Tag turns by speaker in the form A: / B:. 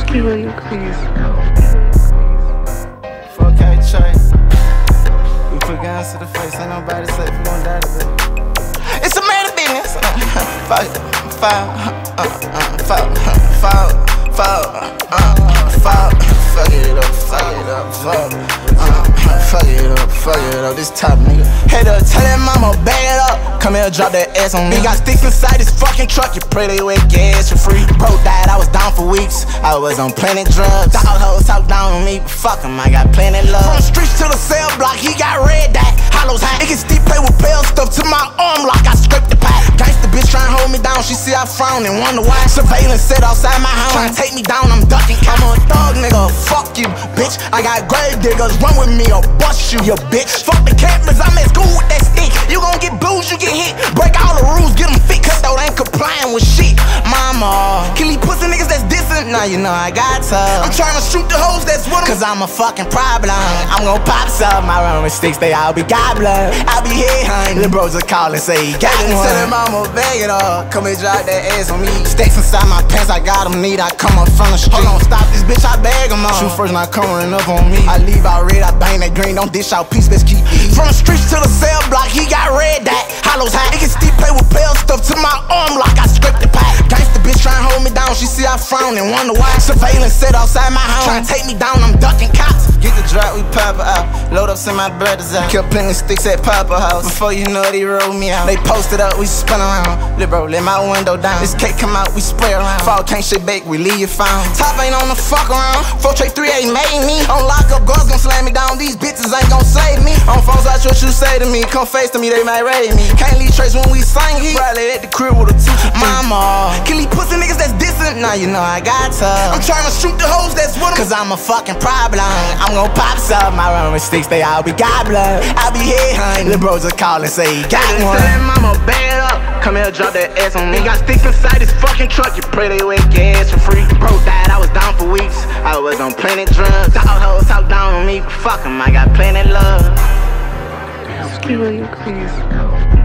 A: Bro, you crazy.
B: Fuck K-Trey. We put guns to the face, ain't nobody safe, we gon' die today. It's a man of business. Fuck it, fuck it up, this top nigga. Hey, to tell that mama, bag it up. Come here, drop that ass on me. Got sticks inside this fucking truck, you pray they wet gas for free. Bro died, I was down for weeks. I was on plenty drugs. Dog hoes talk down on me, but fuck him, I got plenty love. From the streets to the cell block, he got red dot. Hollows high, niggas deep play with pale stuff to my arm like I scraped the pipe. Gangsta bitch tryna hold me down, she see I frown and wonder why. Surveillance set outside my house, tryna take me down, I'm ducking. I'm a thug nigga, fuck you, bitch. I got grave diggers, run with me or bust you bitch. Fuck the cameras, I'm at school with that stick. You gon' get bruised, you get hit. Break all the rules, get them fixed. Cause though they ain't complying with shit. Mama, kill these pussy niggas that's dissing. Now you know I got tough. I'm tryna shoot the hoes that's with them. Cause I'm a fucking problem. I'm gon' pop some. My run with sticks, they all be goblin. I be here, honey. The bros will call and say he got one. Tell them I'ma bag it up. Come and drop that ass on me. Sticks inside my pants, I got them neat. I come up from the street. Hold on, stop this bitch, I bag them on. Shoot first, not coming up on me. I leave out red, I bang that green. Don't dish out peace, let's keep it. From the streets to the cell block, he got red dot. Hollows high, niggas deep play with pale stuff to my arm like I scraped the pipe. Gangsta bitch tryna hold me down, she see I frown and wonder why. Surveillance set outside my house, tryna take me down, I'm ducking cops. Get the drop, we pop it out. Load up, send my brothers out. Kept planting sticks at Papa House. Before you know it, he rolled me out. They posted up, we spun around. Lil' bro, let my window down. This cake come out, we spray around. Fall can't shit bake, we leave you found. Top ain't on the fuck around. 4-3-8 made me. On lock up, guards gon' slam me down. These bitches ain't gon' save me. On phones, watch what you say to me. Come face to me, they might raid me. Can't leave trace when we sing. He probably at the crib with a 2-2-3. Mama, kill these pussy niggas that's dissing. Now you know I got tough. I'm tryna shoot the hoes that's with them. Cause I'm a fucking problem. I'm gon' pop some. My run with sticks, they all be goblin. I be here, honey. Lil' bros will call and say he got one. Tell that mama, bag it up. Come here, drop that ass on me. Got sticks inside this fucking truck, you pray they wet gas for free. Bro died, I was down for weeks. I was on plenty drugs. Dog hoes talk down on me, but fuck him, I got plenty love.
A: Bro, you crazy.